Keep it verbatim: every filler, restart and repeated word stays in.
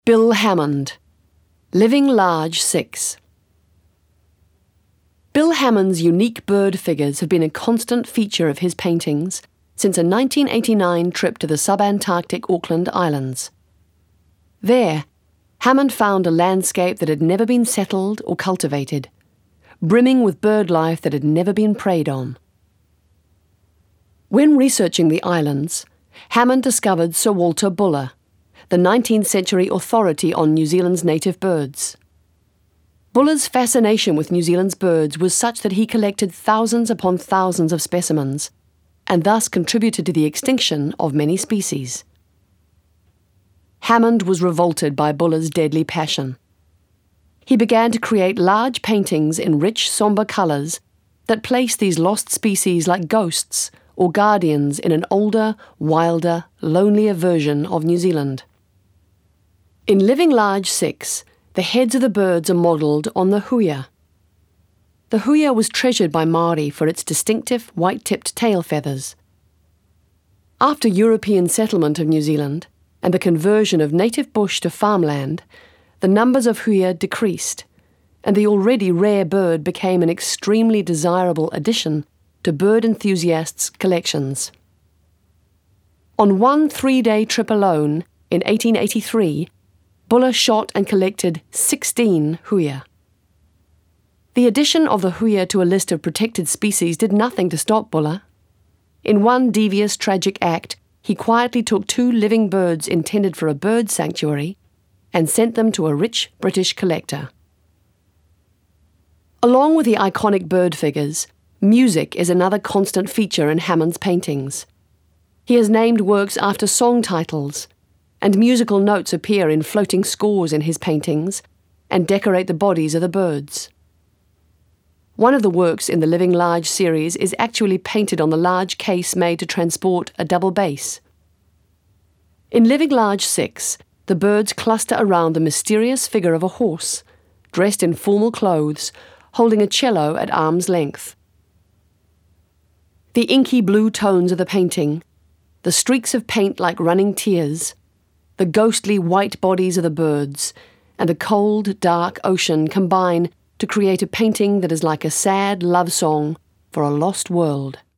Bill Hammond, Living Large six. Bill Hammond's unique bird figures have been a constant feature of his paintings since a nineteen eighty-nine trip to the subantarctic Auckland Islands. There, Hammond found a landscape that had never been settled or cultivated, brimming with bird life that had never been preyed on. When researching the islands, Hammond discovered Sir Walter Buller, the nineteenth century authority on New Zealand's native birds. Buller's fascination with New Zealand's birds was such that he collected thousands upon thousands of specimens, and thus contributed to the extinction of many species. Hammond was revolted by Buller's deadly passion. He began to create large paintings in rich, sombre colours that placed these lost species like ghosts or guardians in an older, wilder, lonelier version of New Zealand. In Living Large six, the heads of the birds are modelled on the huia. The huia was treasured by Māori for its distinctive white-tipped tail feathers. After European settlement of New Zealand and the conversion of native bush to farmland, the numbers of huia decreased, and the already rare bird became an extremely desirable addition to bird enthusiasts' collections. On one three-day trip alone, in eighteen eighty-three, Buller shot and collected sixteen huia. The addition of the huia to a list of protected species did nothing to stop Buller. In one devious, tragic act, he quietly took two living birds intended for a bird sanctuary and sent them to a rich British collector. Along with the iconic bird figures, music is another constant feature in Hammond's paintings. He has named works after song titles, and musical notes appear in floating scores in his paintings and decorate the bodies of the birds. One of the works in the Living Large series is actually painted on the large case made to transport a double bass. In Living Large six, the birds cluster around the mysterious figure of a horse, dressed in formal clothes, holding a cello at arm's length. The inky blue tones of the painting, the streaks of paint like running tears, the ghostly white bodies of the birds, and the cold, dark ocean combine to create a painting that is like a sad love song for a lost world.